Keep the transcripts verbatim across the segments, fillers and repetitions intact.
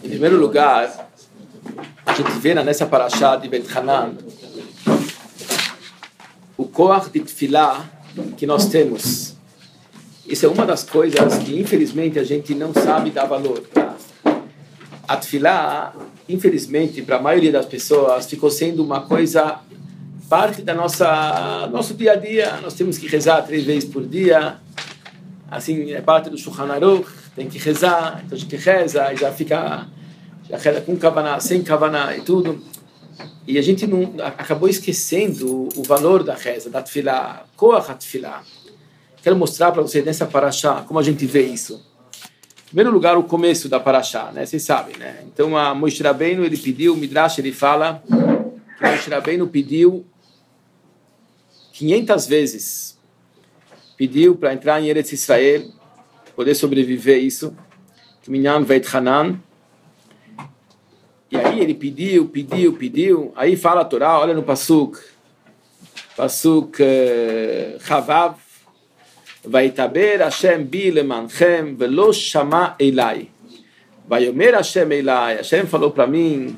Em primeiro lugar, a gente vê nessa parashá de Bet Hanan o koach de tefilá que nós temos. Isso é uma das coisas que, infelizmente, a gente não sabe dar valor. Tá? A tefilá, infelizmente, para a maioria das pessoas, ficou sendo uma coisa, parte da nossa nosso dia a dia. Nós temos que rezar três vezes por dia. Assim, é parte do Shulchan Aruch, tem que rezar, então a gente reza e já fica, já reza com kavaná, sem kavaná e tudo. E a gente não, acabou esquecendo o valor da reza, da tefilá, koach tefilá. Quero mostrar para vocês nessa parashá como a gente vê isso. Em primeiro lugar, o começo da parashá, né? Vocês sabem, né? Então, a Moshe Rabbeinu, ele pediu, o Midrash, ele fala que Moshe Rabbeinu pediu quinhentas vezes, pediu para entrar em Eretz Israel, poder sobreviver isso, Minyan Veit Hanan. E aí ele pediu, pediu, pediu. Aí fala a Torá, olha no Pasuk, Pasuk uh, Chavav, Vaitaber Hashem bi lemanchem velo shama elai. Vayomer Hashem elai. Hashem falou para mim,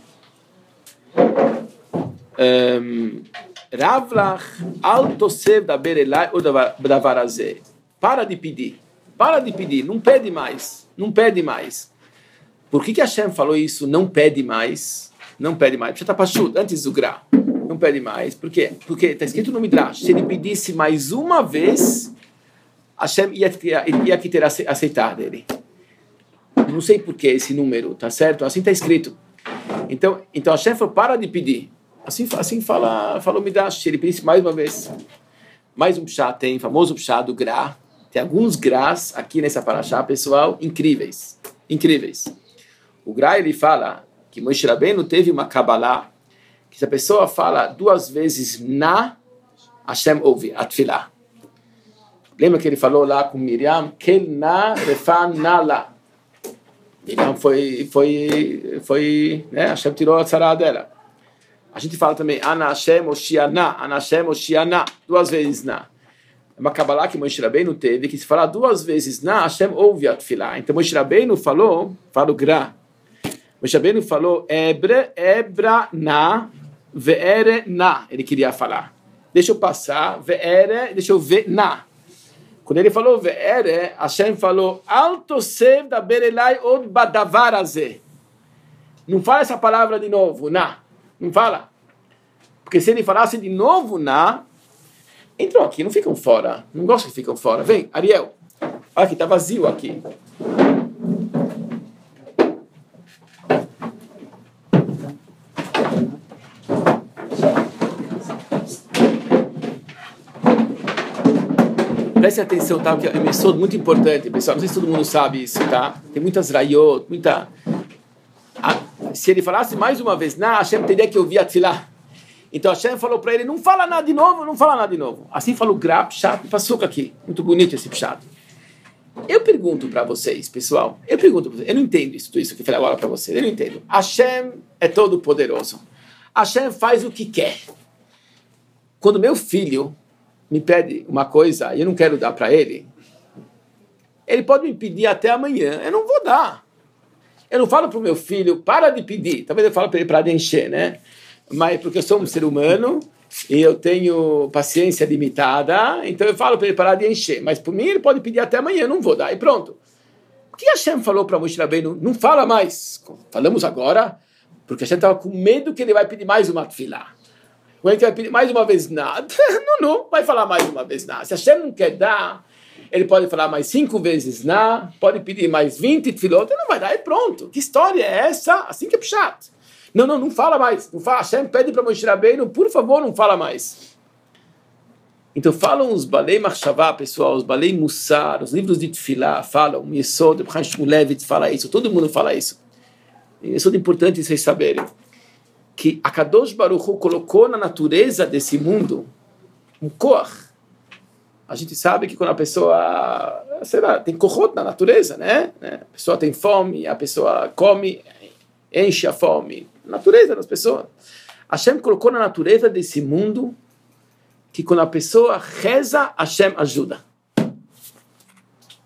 um, Ravlach al tosev daber elai o davar azeh. Para de pedir, para de pedir, não pede mais, não pede mais. Por que que Hashem falou isso? Não pede mais, não pede mais. Já está pachudo, antes do gra, não pede mais. Por quê? Porque está escrito no Midrash, se ele pedisse mais uma vez, Hashem ia, ia ter aceitado ele. Não sei por que esse número, tá certo? Assim está escrito. Então, então Hashem falou, para de pedir. Assim, assim fala, fala o Midrash, se ele pedisse mais uma vez. Mais um pshá tem, famoso pshá do gra. Tem alguns grás aqui nessa parashá, pessoal, incríveis. Incríveis. O gra, ele fala que Moshe Rabbeinu teve uma Kabbalah, que se a pessoa fala duas vezes na, Hashem ouve, a tefilá. Lembra que ele falou lá com Miriam? Kel na refan na la. Miriam foi, foi, foi, né? Hashem tirou a tzara dela. A gente fala também, Ana Hashem Oshiana, Ana Hashem Oshiana, duas vezes na. É uma Kabbalah que Moshe Rabbeinu teve, que se falar duas vezes na, Hashem ouve a tefilá. Então Moshe Rabbeinu falou, fala o gra, Moshe Rabbeinu falou, Ebre, Ebra na, Ve'ere na, ele queria falar. Deixa eu passar, Ve'ere, deixa eu ver na. Quando ele falou Ve'ere, Hashem falou, Alto sev da berelai od badavar azeh. Não fala essa palavra de novo, na. Não fala. Porque se ele falasse de novo na, entram aqui, não ficam fora. Não gosto que ficam fora. Vem, Ariel. Olha aqui, está vazio aqui. Prestem atenção, tá? Porque é um estudo muito importante, pessoal. Não sei se todo mundo sabe isso, tá? Tem muitas raiot, muita... Se ele falasse mais uma vez, na, Hashem teria que ouvir a tefilá. Então Hashem falou para ele, não fala nada de novo, não fala nada de novo. Assim falou o gra, pshat, passuca aqui. Muito bonito esse pshat. Eu pergunto para vocês, pessoal, eu pergunto para vocês, eu não entendo isso, tudo isso que eu falei agora para vocês, eu não entendo. Hashem é todo poderoso. Hashem faz o que quer. Quando meu filho me pede uma coisa e eu não quero dar para ele, ele pode me pedir até amanhã, eu não vou dar. Eu não falo para o meu filho, para de pedir. Talvez eu falo para ele para de encher, né? Mas porque eu sou um ser humano e eu tenho paciência limitada, então eu falo para ele parar de encher. Mas por mim ele pode pedir até amanhã, eu não vou dar. E pronto. O que Hashem falou para Moshe Rabbeinu? Não fala mais. Falamos agora, porque Hashem estava com medo que ele vai pedir mais uma tefilá. Quando ele vai pedir mais uma vez nada, não, não, vai falar mais uma vez nada. Se Hashem não quer dar, ele pode falar mais cinco vezes na, pode pedir mais vinte tefilot, não vai dar, e pronto. Que história é essa? Assim que é pshat. Não, não, não fala mais. Não fala. Hashem pede para Moshe Rabbeinu, por favor, não fala mais. Então falam os Balei Machshavá, pessoal, os Balei Mussar, os livros de Tefilá, falam, o Yesod, o Chaim Shmulevitz fala isso, todo mundo fala isso. E isso é importante vocês saberem. Que a Kadosh Baruch Hu colocou na natureza desse mundo um koach. A gente sabe que quando a pessoa, sei lá, tem kohot na natureza, né? A pessoa tem fome, a pessoa come, enche a fome. Natureza das pessoas. Hashem colocou na natureza desse mundo que quando a pessoa reza, Hashem ajuda.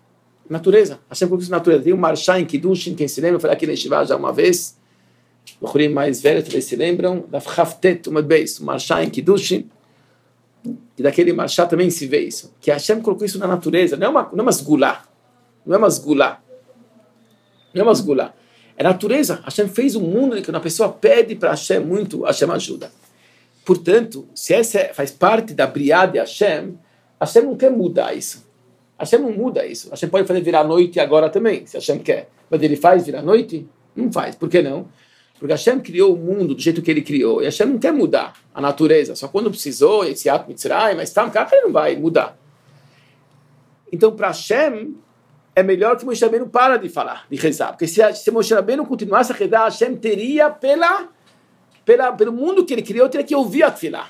Natureza. Hashem colocou isso na natureza. Tem um Marshá em Kiddushin, quem se lembra, eu falei aqui na Yeshiva já uma vez, o Hurim mais velho, talvez se lembram, da Haftet, uma vez, o Marshá em Kiddushin, e daquele Marshá também se vê isso, que Hashem colocou isso na natureza, não é uma, não é uma sgulá, não é uma sgulá, não é uma sgulá, é natureza. Hashem fez um mundo em que uma pessoa pede para Hashem muito, Hashem ajuda. Portanto, se essa faz parte da briá de Hashem, Hashem não quer mudar isso. Hashem não muda isso. Hashem pode fazer virar noite agora também, se Hashem quer. Mas ele faz virar noite? Não faz. Por que não? Porque Hashem criou o mundo do jeito que ele criou. E Hashem não quer mudar a natureza. Só quando precisou, esse ato Mitzrayim, mas tá, ele não vai mudar. Então, para Hashem, é melhor que Moshe Rabbeinu para de falar, de rezar. Porque se, se Moshe Rabbeinu continuasse a rezar, Hashem teria, pela, pela, pelo mundo que ele criou, teria que ouvir a tefilá.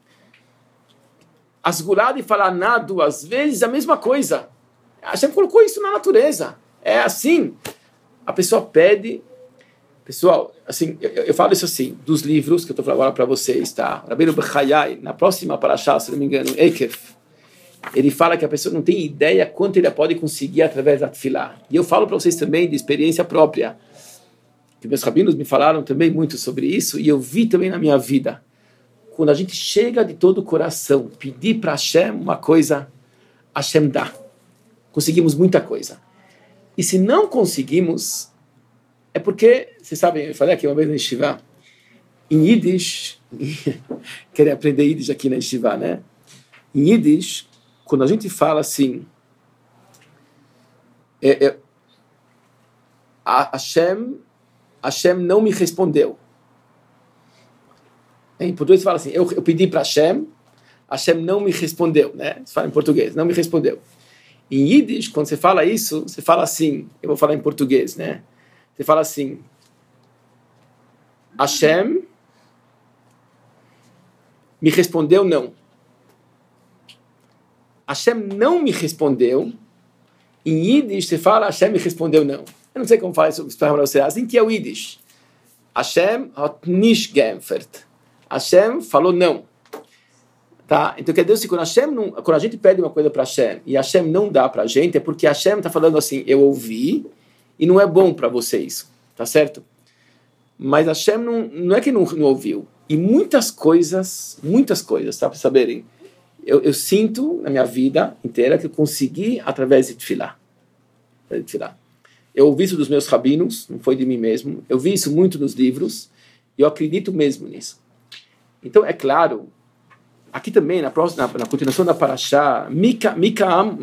As gulá de falar na duas vezes, a mesma coisa. Hashem colocou isso na natureza. É assim. A pessoa pede... Pessoal, assim, eu, eu falo isso assim, dos livros que eu estou falando agora para vocês, tá? Rabbeinu Bechayai, na próxima parashá, se não me engano, Ekef, ele fala que a pessoa não tem ideia quanto ele pode conseguir através da tefilá. E eu falo para vocês também de experiência própria, que meus rabinos me falaram também muito sobre isso, e eu vi também na minha vida. Quando a gente chega de todo o coração, pedir para Hashem uma coisa, Hashem dá. Conseguimos muita coisa. E se não conseguimos, é porque, vocês sabem, eu falei aqui uma vez na Yeshiva, em Yiddish, querem aprender Yiddish aqui na Yeshiva, né? Em Yiddish, quando a gente fala assim, é, é, a Hashem, Hashem não me respondeu. Em português você fala assim, eu, eu pedi para Hashem, Hashem não me respondeu, né? Você fala em português, não me respondeu. Em Yiddish, quando você fala isso, você fala assim, eu vou falar em português, né? Você fala assim, Hashem me respondeu não. Hashem não me respondeu. Em Yiddish você fala, Hashem me respondeu não. Eu não sei como falar isso para você. Assim que é o Yiddish. Hashem hat nicht geantwortet. Hashem falou não. Tá? Então quer dizer que quando, Hashem não, quando a gente pede uma coisa para Hashem e Hashem não dá para a gente, é porque Hashem está falando assim, eu ouvi e não é bom para você isso. Tá certo? Mas Hashem não, não é que não, não ouviu. E muitas coisas, muitas coisas, tá? Para saberem, eu, eu sinto na minha vida inteira que eu consegui através de tefilá. De tefilá. Eu ouvi isso dos meus rabinos, não foi de mim mesmo. Eu vi isso muito nos livros e eu acredito mesmo nisso. Então, é claro, aqui também, na, próxima, na, na continuação da Parashá, Mika, Mikaam,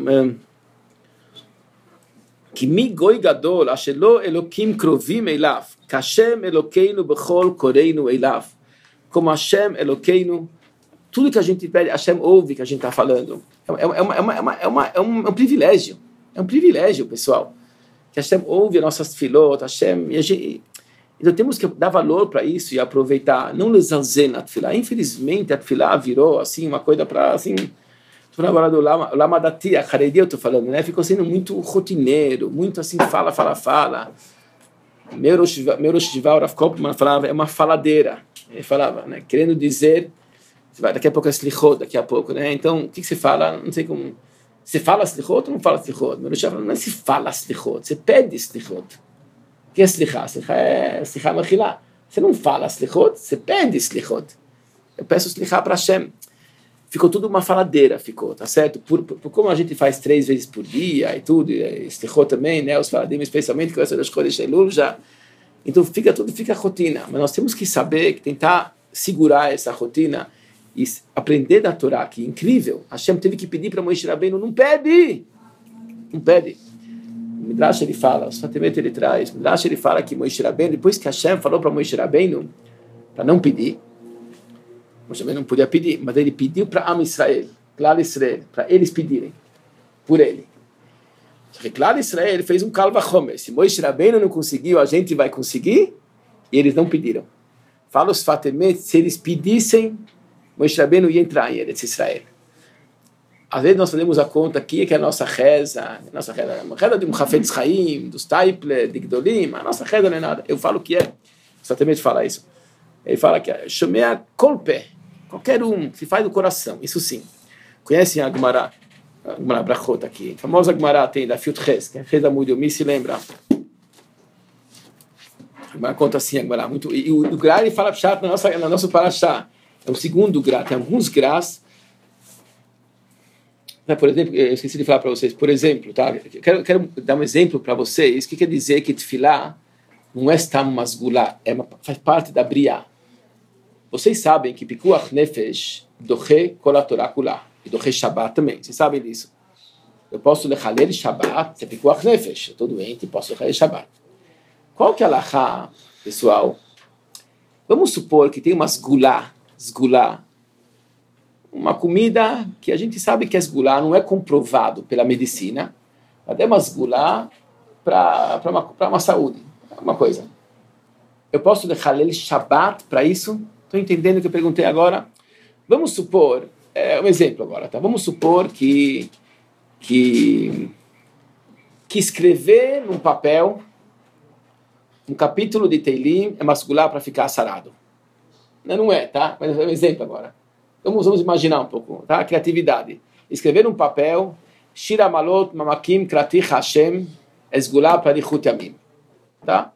que mi goi gadol, ashelo elokim krovim eilav, kashem elokeinu bechol koreinu eilav. Como Hashem elokeinu, tudo que a gente pede, Hashem ouve que a gente está falando. É, é, uma, é, uma, é, uma, é, uma, é um privilégio. É um privilégio, pessoal. Que Hashem ouve as nossas filot, Hashem... E a gente, então temos que dar valor para isso e aproveitar. Não lesanzer na tefilá. Infelizmente, a tefilá virou assim, uma coisa para... Assim, estou falando agora do Lama, Lama da Tia, Haredi, eu estou falando, né? Ficou sendo muito rotineiro, muito assim, fala, fala, fala. Meu Rosh Hashiva, Rav Kopman falava, é uma faladeira. Ele falava, né? Querendo dizer, daqui a pouco é slichot, daqui a pouco, né? Então, o que, que você fala? Não sei como... Você fala slichot ou não fala slichot? Meu Rosh Hashiva não é se fala slichot, você pede slichot. O que é slichá? Slichá é slichá machilá. Você não fala slichot, você pede slichot. Eu peço slichá para Hashem. Ficou tudo uma faladeira, ficou, tá certo? Por, por, por como a gente faz três vezes por dia e tudo, e slichot também, né? Os faladim, especialmente com essa das coisas de Elul já. Então fica tudo, fica rotina. Mas nós temos que saber, que tentar segurar essa rotina e aprender da Torá, que é incrível. Hashem teve que pedir para Moshe Rabbeinu, não pede! Não pede. O Midrash ele fala, o Satemet ele traz, o Midrash ele fala que Moshe Rabbeinu, depois que Hashem falou para Moshe Rabbeinu, para não pedir, Moshe Rabbeinu não podia pedir, mas ele pediu para Am Israel, Klal Israel, para eles pedirem, por ele. Só que Klal Israel ele fez um Kal Vachomer, se Moshe Rabbeinu não conseguiu, a gente vai conseguir, e eles não pediram. Fala os Fatemet, se eles pedissem, Moshe Rabbeinu ia entrar em Eretz Israel. Às vezes nós fazemos a conta aqui que é a nossa reza, a nossa reza é uma reza de um Hafetz Chaim, dos Taipler, de Gdolim, a nossa reza não é nada. Eu falo que é, exatamente fala isso. Ele fala que é Shomea Kolpe, qualquer um, se faz do coração, isso sim. Conhecem a Gemara? Agmará Brachot aqui. A famosa Agmará tem da Fiut Ches, quem fez a Mudiomi se lembra. Agmará conta assim, Agmará. Muito, e o, o Gra, ele fala Pshat na nossa, na nossa Parashá. É o segundo Gra. Tem alguns Gras. Por exemplo, eu esqueci de falar para vocês, por exemplo, tá? Quero, quero dar um exemplo para vocês. O que quer dizer que Tefilá não é Stam Masgulá, é uma, faz parte da Briá. Vocês sabem que Pikuach Nefesh doche kol haTorá kulá e doche Shabbat também. Vocês sabem disso? Eu posso lechalel Shabbat, se é Pikuach Nefesh, eu estou doente, posso lechalel Shabbat. Qual que é a alahá, pessoal? Vamos supor que tem uma sgulá, sgulá, uma comida que a gente sabe que é sgulá, não é comprovado pela medicina, mas é uma sgulá para uma, para uma saúde, uma coisa. Eu posso lechalel Shabbat para isso? Estou entendendo o que eu perguntei agora? Vamos supor, é um exemplo agora, tá? Vamos supor que, que, que escrever num papel um capítulo de Teilim é masculá para ficar sarado. Não, não é, tá? Mas é um exemplo agora. Vamos, vamos imaginar um pouco, tá? Criatividade. Escrever num papel Shira Malot Mamakim Krati Hashem Esgulá para Dichut Yamim. Tá?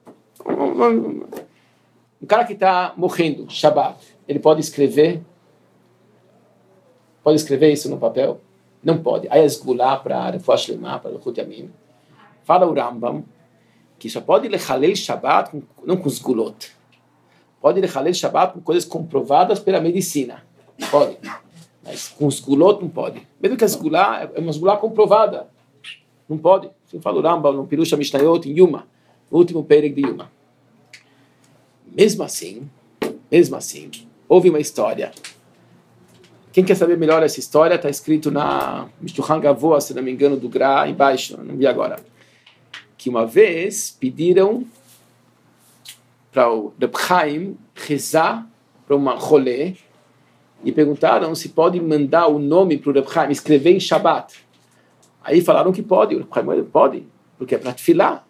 Um cara que está morrendo, Shabbat, ele pode escrever? Pode escrever isso no papel? Não pode. Aí é esgulá para Refuah Shlema, para Dichut Yamim. Fala o Rambam que só pode lechalel Shabbat com, não com esgulot. Pode lechalel Shabbat com coisas comprovadas pela medicina. Pode. Mas com esgulot não pode. Mesmo que a esgulá é uma esgulá comprovada. Não pode. Assim fala o Rambam no Pirusha Mishnayot, em Yuma, no último perek de Yuma. Mesmo assim, mesmo assim, houve uma história. Quem quer saber melhor essa história, está escrito na Mishtuchan Gavoa, se não me engano, do Gra, embaixo, não vi agora. Que uma vez pediram para o Reb Chaim rezar para uma rolê e perguntaram se pode mandar o nome para o Reb Chaim, escrever em Shabbat. Aí falaram que pode, o Reb Chaim pode, porque é para tefilah.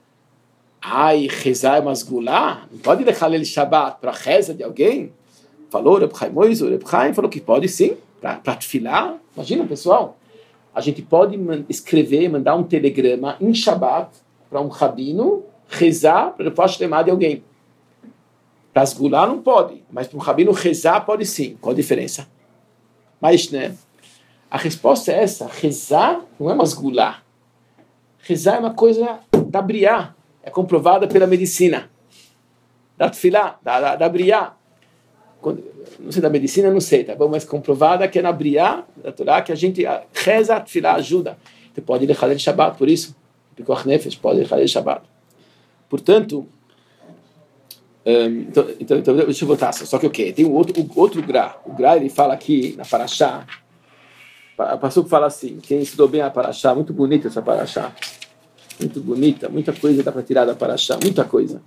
Ai, rezar é uma sgulá? Não pode deixar ele Shabbat para reza de alguém? Falou o Reb Chaim Moisés, o Reb Chaim falou que pode sim, para tefilah. Imagina, pessoal, a gente pode escrever, mandar um telegrama em Shabbat para um rabino rezar para o Shlema de alguém. Para sgulá não pode, mas para um rabino rezar pode sim. Qual a diferença? Mas, né? A resposta é essa, rezar não é uma sgulá. Rezar é uma coisa da briá. É comprovada pela medicina. Da tefilá, da, da, da briá. Não sei da medicina, não sei, tá bom? Mas comprovada que é na briá, da Torá, que a gente reza, a tefilá ajuda. Você pode ler Halel Shabbat, por isso. Pikuach Nefesh, pode ler Halel Shabbat. Portanto, um, então, então, então, deixa eu voltar. Só que o quê? Tem um outro, um outro Gra. O Gra, ele fala aqui, na Parashá, a Passuco fala assim, quem estudou bem a Parashá, muito bonita essa Parashá. Muito bonita, muita coisa dá para tirar da Parashá, muita coisa.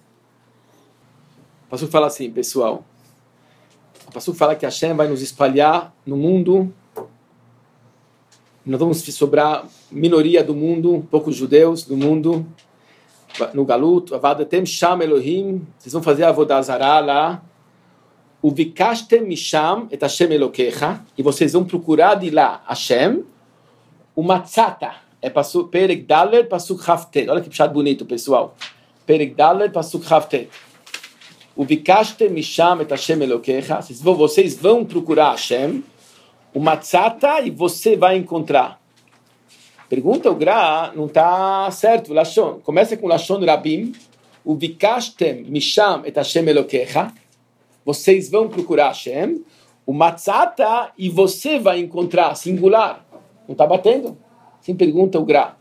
O Passuco fala assim, pessoal. O Passuco fala que Hashem vai nos espalhar no mundo. Nós vamos sobrar minoria do mundo, poucos judeus do mundo, no Galut. Avadatem Sham Elohim. Vocês vão fazer a Avodah Zarah lá. O Vikashtem Misham et Hashem Elokecha. E vocês vão procurar de lá Hashem. O Matzata. É Perek Dalet, Pasuk Haftet. Olha que puxado bonito, pessoal. Perek Dalet, Pasuk Haftet. O Vikashtem Misham et Hashem Elokecha. Vocês vão procurar Hashem. O Matzata e você vai encontrar. Pergunta o Gra, não está certo. Lashon. Começa com Lashon Rabim. O Vikashtem Misham et Hashem Elokecha. Vocês vão procurar Hashem. O Matzata e você vai encontrar. Singular. Não está batendo? Assim pergunta o Gra.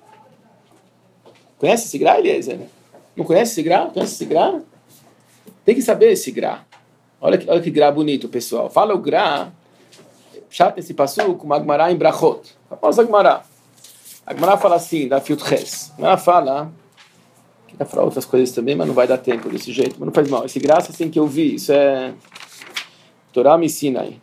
Conhece esse Gra, Eliezer? Não conhece esse Gra? Conhece esse Gra? Tem que saber esse Gra. Olha que, olha que Gra bonito, pessoal. Fala o Gra. Chata esse passo com a Agmará em Brachot. Famosa Agmará. A Agmará fala assim, da Fiut Ches. A Agmará fala... Quer falar outras coisas também, mas não vai dar tempo desse jeito. Mas não faz mal. Esse graça assim que eu vi, isso é... Torá me ensina aí.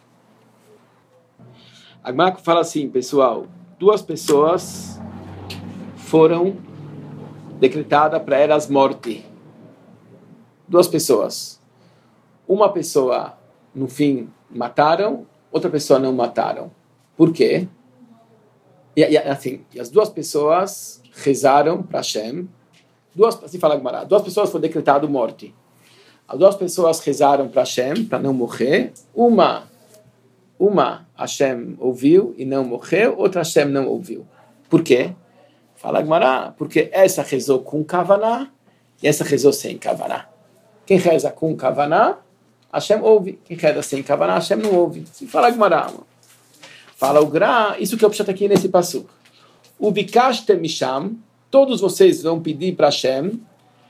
A Agmará fala assim, pessoal... Duas pessoas foram decretadas para elas morte. Duas pessoas. Uma pessoa, no fim, mataram, outra pessoa não mataram. Por quê? E, e, assim, e as duas pessoas rezaram para Hashem. Duas, assim fala Gemara, duas pessoas foi decretado morte. As duas pessoas rezaram para Hashem, para não morrer. Uma, uma Hashem ouviu e não morreu, outra Hashem não ouviu. Por quê? Fala Gemara, porque essa rezou com Kavaná e essa rezou sem Kavaná. Quem reza com Kavaná, Hashem ouve. Quem reza sem Kavaná, Hashem não ouve. Se fala Gemara, fala o Gra, isso que eu preciso aqui nesse passuco. O Bikashtem Misham, todos vocês vão pedir para Hashem,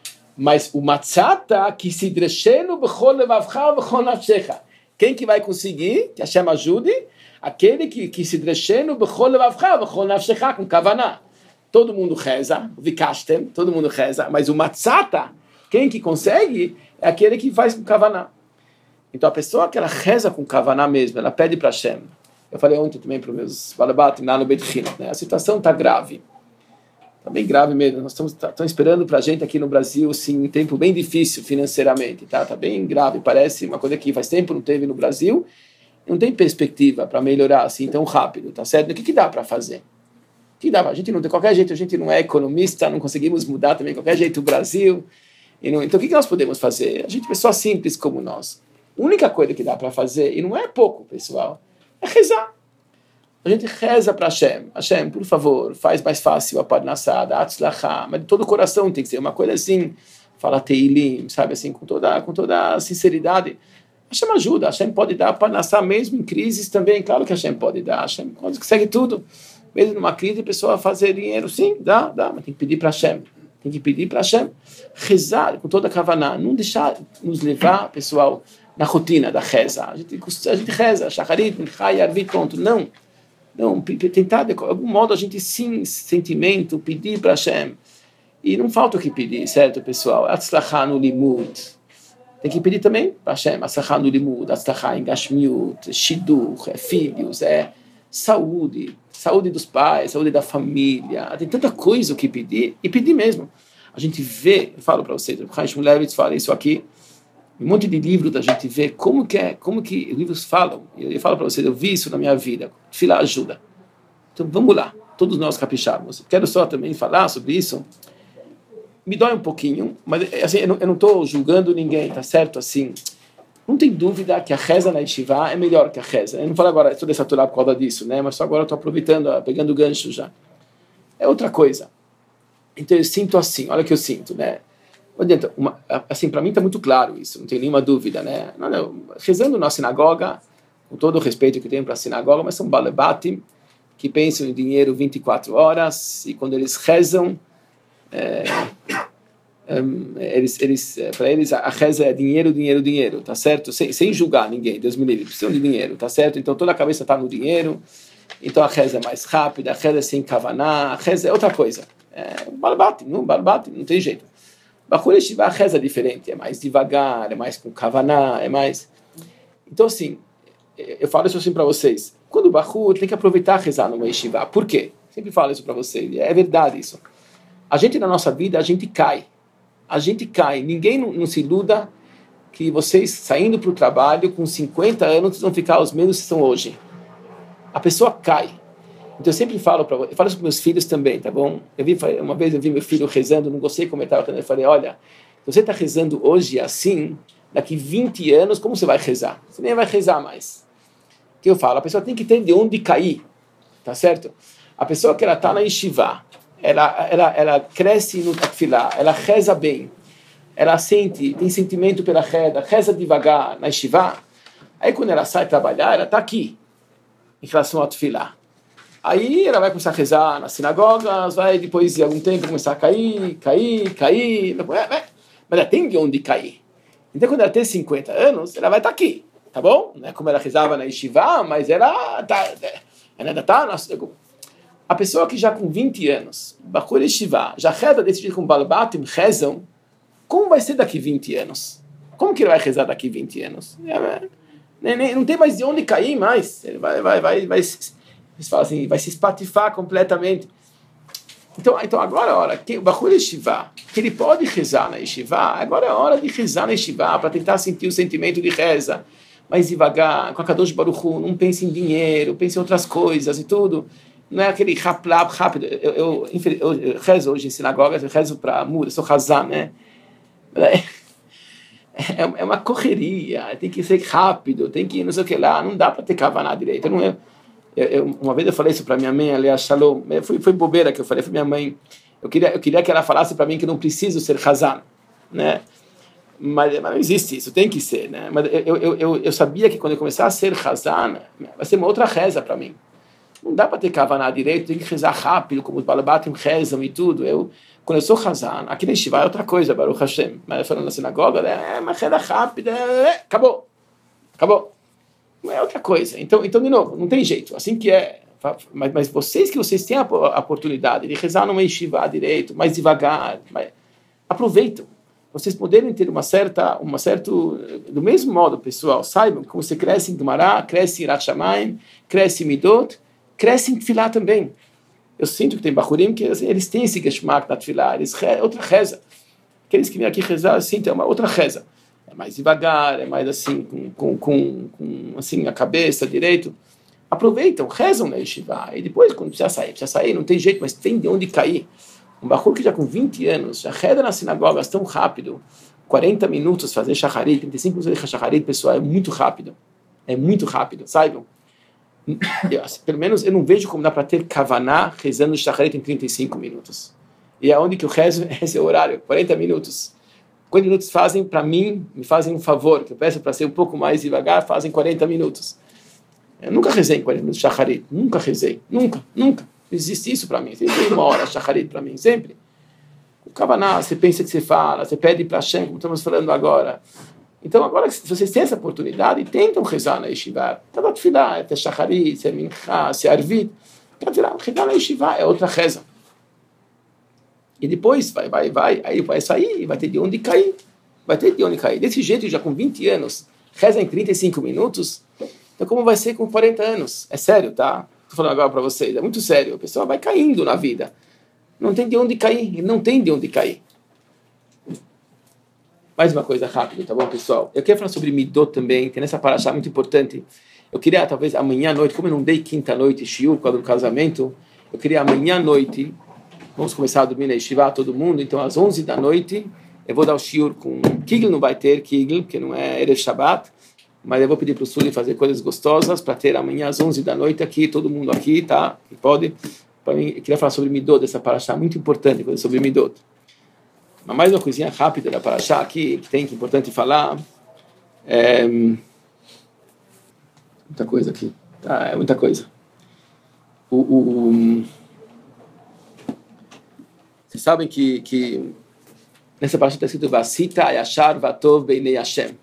mas o Matzata, que se dreshenu b'chol levavcha b'chol nafshecha. Quem que vai conseguir? Que Hashem ajude? Aquele que, que se dreshenu b'chol levavcha b'chol nafshecha, com Kavaná. Todo mundo reza, o Vikashtem, todo mundo reza, mas o Matzata, quem que consegue? É aquele que faz com Kavaná. Então a pessoa que ela reza com Kavaná mesmo, ela pede para Hashem. Eu falei ontem também para os meus balabatim lá no Beit Chino, né? A situação está grave. Está bem grave mesmo. Nós estamos tá, esperando para a gente aqui no Brasil, sim, um tempo bem difícil financeiramente. Está tá bem grave. Parece uma coisa que faz tempo não teve no Brasil. Não tem perspectiva para melhorar assim tão rápido, tá certo? O que, que dá para fazer? O que dá? A gente não, de qualquer jeito, a gente não é economista, não conseguimos mudar também de qualquer jeito o Brasil. E não, então o que, que nós podemos fazer? A gente, pessoas simples como nós. A única coisa que dá para fazer, e não é pouco, pessoal, é rezar. A gente reza para Hashem. Hashem, por favor, faz mais fácil a parnassada, atzlachá, mas de todo o coração tem que ser uma coisa assim, fala teilim, sabe, assim, com toda, com toda a sinceridade. Hashem ajuda, Hashem pode dar parnassá mesmo em crises também, claro que Hashem pode dar, Hashem consegue tudo. Mesmo numa crise, a pessoa fazer dinheiro, sim, dá, dá, mas tem que pedir para Hashem. Tem que pedir para Hashem rezar com toda a kavaná, não deixar nos levar, pessoal, na rotina da reza. A gente, a gente reza, shacharit, minchai, arvit, ponto. Não. Não, tentar, de algum modo, a gente sim, sentimento, pedir para Hashem. E não falta o que pedir, certo, pessoal? Atzlachá no limud. Tem que pedir também para Hashem. Atzlachá no limud, atzlachá em gashmiut, shidur, é filhos, é saúde. Saúde dos pais, saúde da família. Tem tanta coisa o que pedir. E pedir mesmo. A gente vê, eu falo para vocês, o Chaim Shmulevitz fala isso aqui, um monte de livros da gente vê como que é, como que os livros falam. Eu, eu falo para vocês, eu vi isso na minha vida. Fila ajuda. Então vamos lá, todos nós capixarmos. Quero só também falar sobre isso. Me dói um pouquinho, mas assim, eu não estou julgando ninguém, tá certo? Assim, não tem dúvida que a reza na yeshiva é melhor que a reza. Eu não falo agora toda essa Torá por causa disso, né? Mas só agora estou aproveitando, pegando o gancho já. É outra coisa. Então eu sinto assim, olha o que eu sinto, né? Não adianta, uma, assim, para mim está muito claro isso, não tem nenhuma dúvida, né? Não, não, rezando na sinagoga, com todo o respeito que tenho para a sinagoga, mas são balebatim que pensam em dinheiro vinte e quatro horas, e quando eles rezam, é, é, eles, eles, para eles a reza é dinheiro, dinheiro, dinheiro, tá certo? Sem, sem julgar ninguém, Deus me livre, precisam de dinheiro, tá certo? Então toda a cabeça está no dinheiro, então a reza é mais rápida, a reza é sem kavaná, a reza é outra coisa. É balebatim, não, balebatim, não tem jeito. Bachur Yeshiva a reza é diferente, é mais devagar, é mais com kavaná, é mais... Então, assim, eu falo isso assim para vocês. Quando o Bachur tem que aproveitar a rezar numa Yeshiva. Por quê? Sempre falo isso para vocês. É verdade isso. A gente, na nossa vida, a gente cai. A gente cai. Ninguém não, não se iluda que vocês, saindo para o trabalho, com cinquenta anos, vão ficar os mesmos que são hoje. A pessoa cai. Então eu sempre falo para eu falo isso com meus filhos também, tá bom? Eu vi uma vez eu vi meu filho rezando, não gostei como ele estava, eu falei, olha, se você está rezando hoje assim, daqui vinte anos, como você vai rezar? Você nem vai rezar mais. O que eu falo? A pessoa tem que ter de onde cair, tá certo? A pessoa que ela está na yeshiva, ela ela ela cresce no tefilá, ela reza bem, ela sente, tem sentimento pela reza, reza devagar na yeshiva. Aí quando ela sai trabalhar, ela está aqui em relação ao tefilá. Aí ela vai começar a rezar nas sinagogas, vai depois de algum tempo começar a cair, cair, cair, mas ela tem de onde cair. Então quando ela tem cinquenta anos, ela vai estar aqui, tá bom? Não é como ela rezava na yeshiva, mas ela tá, ela ainda está... A pessoa que já com vinte anos, Bachur Yeshiva, já reza desse jeito com balebatim, rezam, como vai ser daqui vinte anos? Como que ele vai rezar daqui vinte anos? Não tem mais de onde cair mais, ele vai... vai, vai, vai eles falam assim, vai se espatifar completamente. Então, então agora é a hora que o Bachur Yeshiva, que ele pode rezar na Yeshiva, agora é a hora de rezar na Yeshiva, para tentar sentir o sentimento de reza, mais devagar, com a Kadosh Baruch Hu, não pense em dinheiro, pense em outras coisas e tudo. não é aquele raplap rápido. Eu, eu, eu, eu rezo hoje em sinagogas, eu rezo para Mura, eu sou Hazan, né? É, é uma correria, tem que ser rápido, tem que não sei o que lá, não dá para ter kavaná direito. Eu não, eu, eu, uma vez eu falei isso para minha mãe, aliás, Shalom, foi, foi bobeira que eu falei para minha mãe. Eu queria, eu queria que ela falasse para mim que não preciso ser Hazan, né? Mas, mas não existe isso, tem que ser, né? Mas eu, eu, eu, eu sabia que quando eu começar a ser Hazan, vai ser uma outra reza para mim. Não dá para ter kavaná direito, tem que rezar rápido, como os balabatim rezam e tudo. Eu, quando eu sou Hazan, aqui na Yeshiva é outra coisa, Baruch Hashem. Mas falando na sinagoga, é uma reza rápida, é, acabou, acabou. Não é outra coisa. Então, então, de novo, não tem jeito, assim que é. Mas, mas vocês que vocês têm a, a oportunidade de rezar numa Yeshiva direito, mais devagar, mais, aproveitam. Vocês poderem ter uma certa, uma certo, do mesmo modo, pessoal, saibam que como você cresce em Gemara, cresce em Yirat Shamayim, cresce em Midot, cresce em Tfilah também. Eu sinto que tem Bachurim que eles têm esse geschmack na Tfilah, eles re, outra reza. Aqueles que vêm aqui rezar, eu sinto, é uma outra reza. É mais devagar, é mais assim, com, com, com, com assim, a cabeça direito. Aproveitam, rezam na Yeshiva. E depois, quando precisa sair, precisa sair, não tem jeito, mas tem de onde cair. Um Bachur que já com vinte anos, já reza nas sinagogas tão rápido, quarenta minutos fazer shacharit, trinta e cinco minutos de shacharit, pessoal, é muito rápido. É muito rápido, saibam? Eu, pelo menos eu não vejo como dá para ter kavaná rezando shacharit em trinta e cinco minutos. E é onde que eu rezo esse horário, quarenta minutos. quarenta minutos fazem, para mim, me fazem um favor, que eu peço para ser um pouco mais devagar, fazem quarenta minutos. Eu nunca rezei em quarenta minutos shacharit, nunca rezei, nunca, nunca. Não existe isso para mim, sempre uma hora shacharit para mim, sempre. O kavaná, você pensa que você fala, você pede para Hashem, como estamos falando agora. Então, agora, se vocês têm essa oportunidade, tentam rezar na Yeshiva. Cada tefilá, é shacharit, é minchá, é arvit. Cada tefilá, rezar na Yeshiva é outra reza. E depois vai, vai, vai, aí vai sair, vai ter de onde cair. Vai ter de onde cair. Desse jeito, já com vinte anos, reza em trinta e cinco minutos, então como vai ser com quarenta anos? É sério, tá? Estou falando agora para vocês, é muito sério. A pessoa vai caindo na vida. Não tem de onde cair, não tem de onde cair. Mais uma coisa rápida, tá bom, pessoal? Eu quero falar sobre Midot também, que nessa paraxá muito importante. Eu queria, talvez, amanhã à noite, como eu não dei quinta-noite, shiur, por causa do casamento, eu queria amanhã à noite, vamos começar a dormir na Yeshiva, todo mundo, então às onze da noite, eu vou dar o shiur com... Kigel não vai ter, Kigel, porque não é Erev Shabbat, mas eu vou pedir para o Sully fazer coisas gostosas para ter amanhã às onze da noite aqui, todo mundo aqui, tá? Que pode. Para mim, eu queria falar sobre Midot, dessa paraxá muito importante, coisa sobre Midot. Mas mais uma coisinha rápida da paraxá aqui, que tem que é importante falar. É... Muita coisa aqui. Tá, é muita coisa. O, o, o... Vocês sabem que, que nessa paraxá está escrito Vasita Yashar Vatov Beinei Hashem.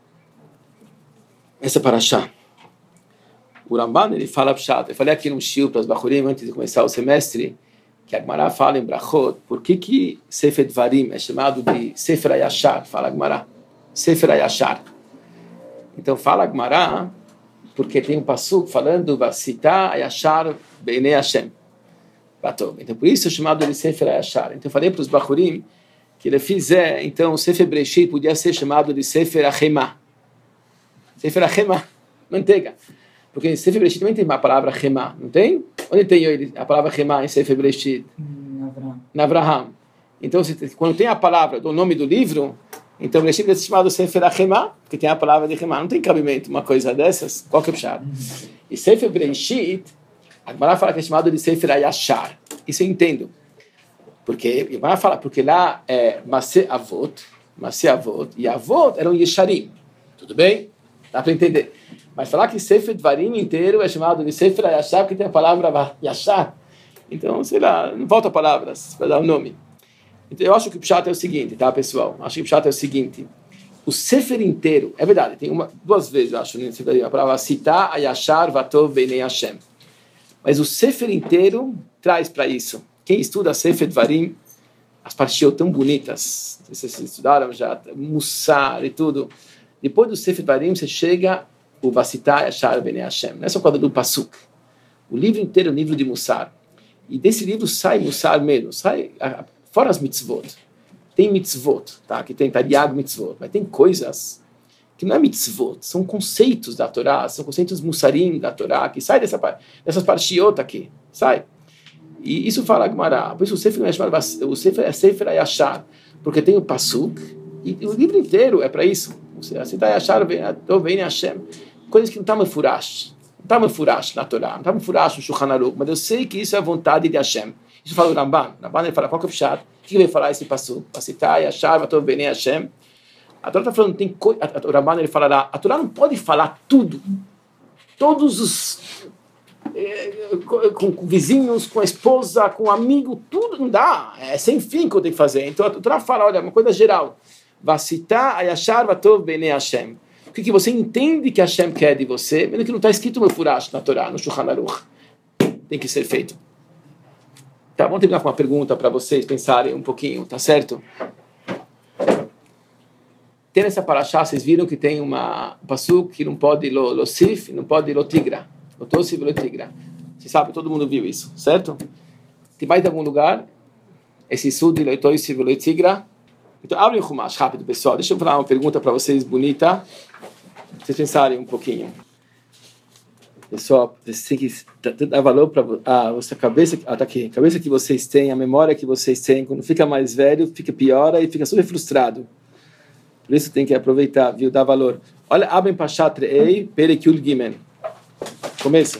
Essa paraxá. O Ramban, ele fala pshat. Eu falei aqui num shiur para os Bachurim, antes de começar o semestre, que a Gemara fala em Brachot, por que que Sefer Dvarim é chamado de Sefer Yashar? Fala a Gemara. Sefer Yashar. Então fala a Gemara, porque tem um pasuk falando Vasita Yashar Beinei Hashem. Então por isso é chamado de Sefer Yashar. Então eu falei para os Bachurim que ele fizer, então o Sefer Breshit podia ser chamado de Sefer Achemah. Sefer Achemah, manteiga. Porque em Sefer Breshit também tem uma palavra Chemah, não tem? Onde tem a palavra Chemah em Sefer Breshit? Na Avraham. Então, quando tem a palavra do nome do livro, então Breshit é chamado Sefer Achemah, porque tem a palavra de Chemah. Não tem cabimento uma coisa dessas, qual que é o puxado? E Sefer Breshit, a Gemara fala que é chamado de Sefer Yashar. Isso eu entendo. Porque, a Gemara fala, porque lá é Maseh Avot, Maseh Avot, e Avot eram Yesharim. Tudo bem? Dá para entender. Mas falar que Sefer Dvarim inteiro é chamado de Sefer Yashar, porque tem a palavra Yashar. Então, sei lá, não falta palavras para dar o nome. Então, eu acho que o Pshat é o seguinte, tá, pessoal? Acho que o Pshat é o seguinte. O Sefer inteiro, é verdade, tem uma, duas vezes, eu acho, a palavra citar, Yashar, Vatov, Beinei Hashem. Mas o Sefer inteiro traz para isso. Quem estuda Sefer Dvarim, as partes tão bonitas, vocês estudaram já, Mussar e tudo. Depois do Sefer Dvarim, você chega o Vasita Yashar Beinei Hashem. Não é só por causa do Pasuk. O livro inteiro é um livro de Mussar. E desse livro sai Mussar mesmo. Sai, fora as mitzvot. Tem mitzvot, tá? Que tem Tariag mitzvot. Mas tem coisas que não é mitzvot. São conceitos da Torá. São conceitos mussarim da Torá. Que saem dessa, dessas parashiot aqui. sai. E isso fala a Gemara. Por isso o Sefer não é chamado, o Sefer é Sefer Hayashar, porque tem o Pasuk, e o livro inteiro é para isso. Você está Hayashar, vem Hashem, coisas que não estão mefurash, não estão mefurash na Torá, não estão mefurash no Shulchan Aruch, mas eu sei que isso é a vontade de Hashem. Isso fala o Ramban. O Ramban ele fala, qual que é o pshat? O que ele vai falar esse Pasuk? Vai Hayashar, vem Hashem. A Torá está falando, tem co... o Ramban ele falará, a Torá não pode falar tudo, todos os Com, com vizinhos, com a esposa, com o amigo, tudo não dá, é sem fim que eu tenho que fazer. Então a Torá fala, olha, uma coisa geral, Vasita Ayashar Vatov Bnei Hashem. O que, que você entende que Hashem quer de você, mesmo que não está escrito no Furash, na Torá, no Shulchan Aruch, tem que ser feito. Tá, vamos terminar com uma pergunta para vocês pensarem um pouquinho, tá certo? Tem nessa paraxá, vocês viram que tem uma um pasuk que não pode lo, lo sif, não pode lo tigra. Lo tosif, lo tigra. Você sabe, todo mundo viu isso, certo? Tem mais de algum lugar? Esse sud, lo tosif, lo tigra. Então, abre o Chumash rápido, pessoal. Deixa eu falar uma pergunta para vocês, bonita. Pra vocês pensarem um pouquinho. Pessoal, você tem que dar valor para a vossa cabeça. Ah, tá aqui. A cabeça que vocês têm, a memória que vocês têm. Quando fica mais velho, fica piora e fica super frustrado. Por isso tem que aproveitar, viu? Dar valor. Olha, abrem Pashat Re'ei, Perek Yud Gimel. Começo.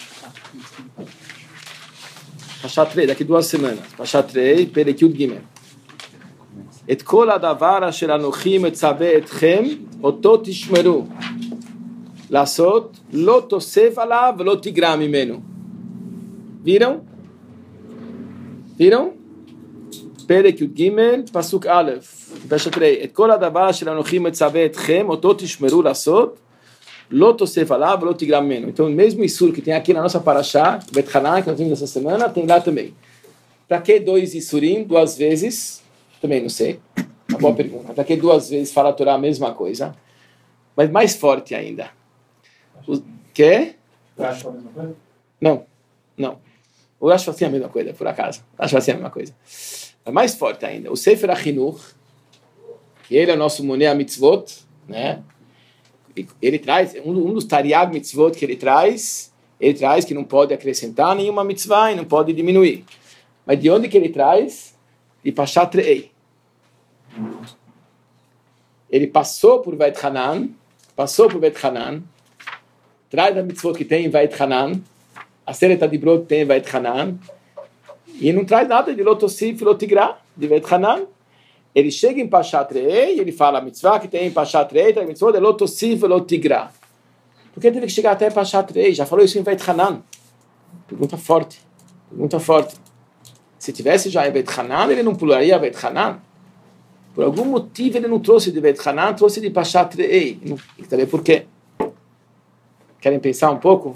Pashat Re'ei, daqui duas semanas. Pashat Re'ei, Perek Yud Gimel. Et kol hadavar asher anochim etzaveh etchem, oto tishmeru. Lasot, lo tosef alav, lo tigra mimenu. Viram? Viram? Perek Yud Gimel, Pasuk Aleph. Pashat Re'ei. Et kol hadavar asher anochim etzaveh etchem, oto tishmeru lasot, lo tosef alav, lo tigra mimenu. Então, o mesmo Isur que tem aqui na nossa Parashá, Bet Hanan, que nós vimos essa semana, tem lá também. Para que dois Isurim, duas vezes? Também não sei. Uma boa pergunta. Para que duas vezes fala a Torá a mesma coisa? Mas mais forte ainda. O quê? Acho a mesma coisa? Não, não. Eu acho assim a mesma coisa, por acaso. Acho assim a mesma coisa. Mas mais forte ainda. O Sefer HaChinuch, que ele é o nosso Monei Mitzvot, né? Ele traz, um, um dos Tariag Mitzvot que ele traz, ele traz que não pode acrescentar nenhuma mitzvah e não pode diminuir. Mas de onde que ele traz? De Pashat Re'ei. Ele passou por Veit Hanan, passou por Veit Hanan, traz a mitzvot que tem em Veit Hanan, a Seret HaDibrot que tem em Veit Hanan, e não traz nada de Lo Tosif e Lo Tigra, de Veit Hanan. Ele chega em Pashat Re'ei, ele fala a mitzvah que tem em Pashat Re'ei, a mitzvah de Lo Tosif e Lo Tigra. Por que teve que chegar até Pashat Re'ei? Já falou isso em Veit Hanan. Pergunta forte, pergunta forte. Se tivesse já em Veit Hanan, ele não pularia Veit Hanan. Por algum motivo ele não trouxe de Veit Hanan, trouxe de Pashat Re'ei. Tem que saber por quê. Querem pensar um pouco?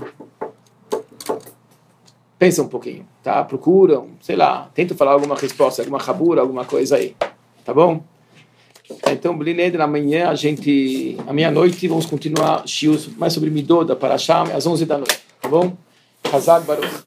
Pensa um pouquinho, tá? Procuram, sei lá, tentam falar alguma resposta, alguma rabura, alguma coisa aí. Tá bom? Então, Blined, amanhã a gente, à meia-noite, vamos continuar shiur mais sobre Midot da Parashá, às onze da noite. Tá bom? Hazak Baruch.